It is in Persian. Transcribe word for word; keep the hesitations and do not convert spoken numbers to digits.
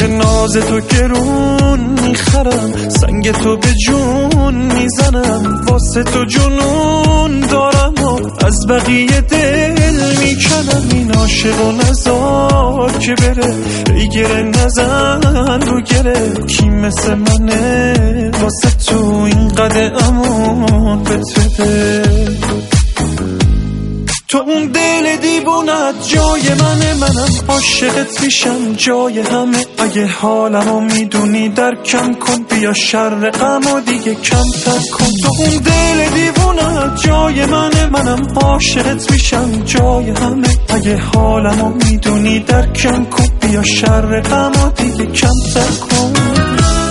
عشق ناز تو گرون میخرم، سنگ تو به جون میزنم، واسه تو جنون دارم و از بقیه دل میکنم. این عاشق و نزار که بره، ای گره نزن رو گره، کی مثل منه واسه تو این قده امان بده. تو اون دل دیوونت جای منه، منم عاشقت میشم جای همه. اگه حالمو میدونی در کم کن، بیا شر غمو دیگه کم تر کن. تو اون دل دیوونت جای منه، منم عاشقت میشم جای همه. اگه حالمو میدونی در کم کن، بیا شر غمو دیگه کم تر کن.